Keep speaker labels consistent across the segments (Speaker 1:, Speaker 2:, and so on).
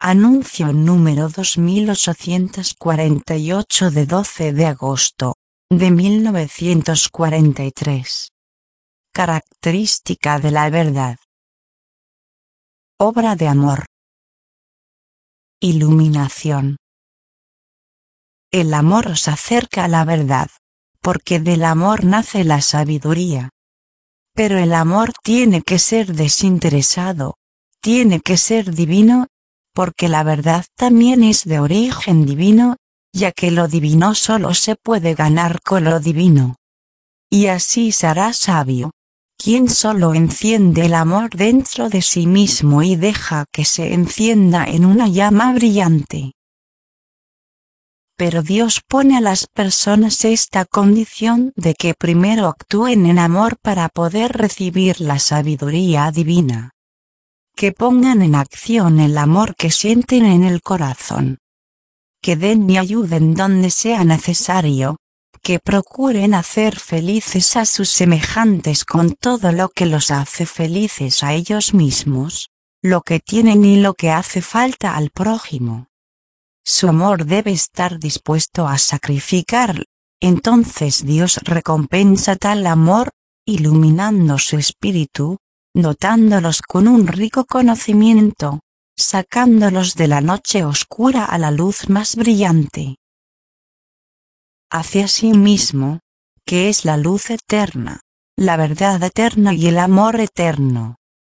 Speaker 1: Anuncio número 2848 de 12 de agosto de 1943. Característica de la verdad. Obra de amor. Iluminación. El amor os acerca a la verdad, porque del amor nace la sabiduría. Pero el amor tiene que ser desinteresado, tiene que ser divino, porque la verdad también es de origen divino, ya que lo divino solo se puede ganar con lo divino. Y así será sabio quien solo enciende el amor dentro de sí mismo y deja que se encienda en una llama brillante. Pero Dios pone a las personas esta condición de que primero actúen en amor para poder recibir la sabiduría divina. Que pongan en acción el amor que sienten en el corazón. Que den y ayuden donde sea necesario. Que procuren hacer felices a sus semejantes con todo lo que los hace felices a ellos mismos, lo que tienen y lo que hace falta al prójimo. Su amor debe estar dispuesto a sacrificar, entonces Dios recompensa tal amor, iluminando su espíritu, dotándolos con un rico conocimiento, sacándolos de la noche oscura a la luz más brillante. Hacia sí mismo, que es la luz eterna, la verdad eterna y el amor eterno.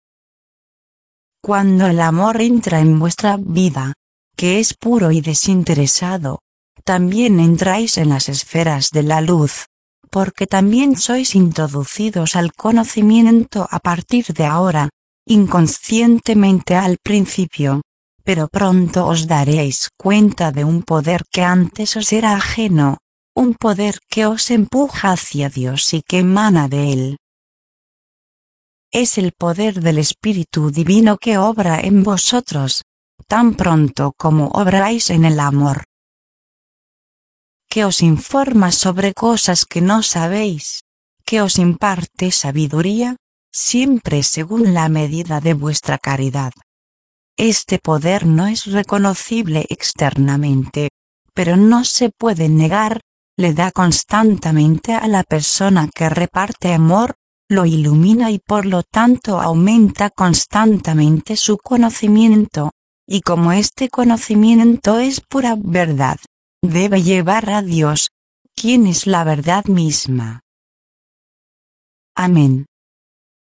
Speaker 1: Cuando el amor entra en vuestra vida, que es puro y desinteresado, también entráis en las esferas de la luz, porque también sois introducidos al conocimiento a partir de ahora, inconscientemente al principio, pero pronto os daréis cuenta de un poder que antes os era ajeno, un poder que os empuja hacia Dios y que emana de Él. Es el poder del Espíritu Divino que obra en vosotros, tan pronto como obráis en el amor. Que os informa sobre cosas que no sabéis, que os imparte sabiduría, siempre según la medida de vuestra caridad. Este poder no es reconocible externamente, pero no se puede negar, le da constantemente a la persona que reparte amor, lo ilumina y por lo tanto aumenta constantemente su conocimiento, y como este conocimiento es pura verdad, debe llevar a Dios, quien es la verdad misma. Amén.